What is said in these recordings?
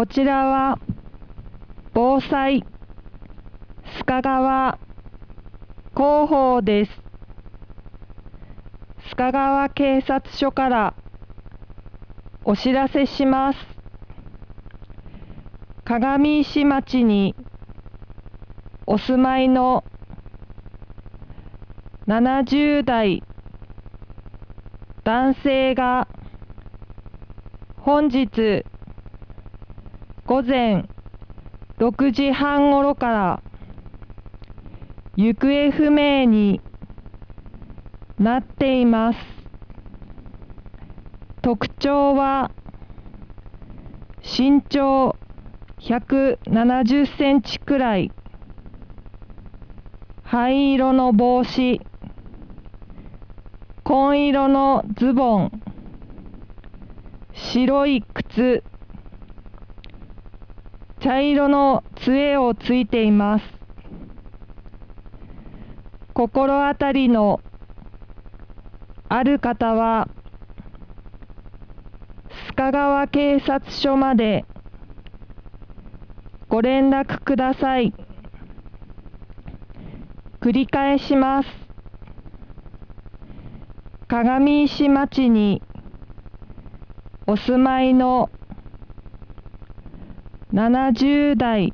ちらは防災須賀川広報です。須賀川警察署からお知らせします。鏡石町にお住まいの70代男性が本日午前6時半ごろから行方不明になっています。特徴は身長170センチくらい、灰色の帽子、紺色のズボン、白い靴、茶色の杖をついています。心当たりのある方は須賀川警察署までご連絡ください。繰り返します。鏡石町にお住まいの70代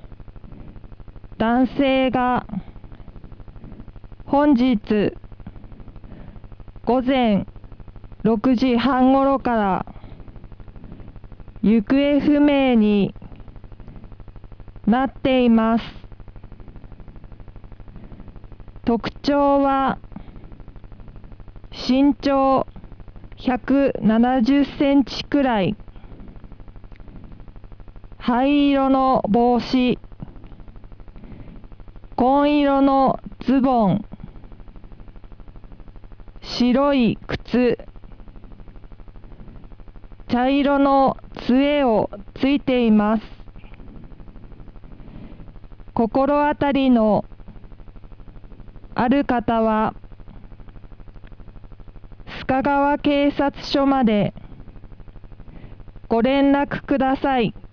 男性が本日午前6時半ごろから行方不明になっています。特徴は身長170センチくらい、灰色の帽子、紺色のズボン、白い靴、茶色の杖をついています。心当たりのある方は須賀川警察署までご連絡ください。